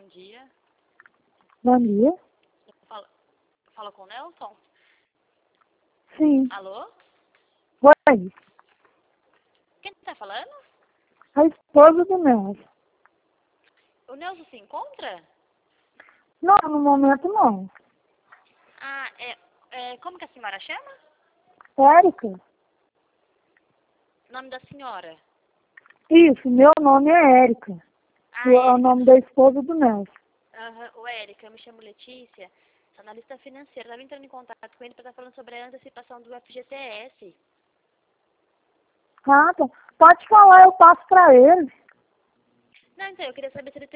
dia. Bom dia. Fala com o Nelson? Sim. Alô? Oi. Quem tá falando? A esposa do Nelson. O Nelson se encontra? Não, no momento não. Ah, como que a senhora chama? Érica? O nome da senhora? Isso, meu nome é Érica. Ah, É o Érica. nome da esposa do Nelson. Ô, Érica, eu me chamo Letícia, sou analista financeira. Estava entrando em contato com ele para estar falando sobre a antecipação do FGTS. Ah, tá. Pode falar, eu passo pra ele. Não, então, eu queria saber se ele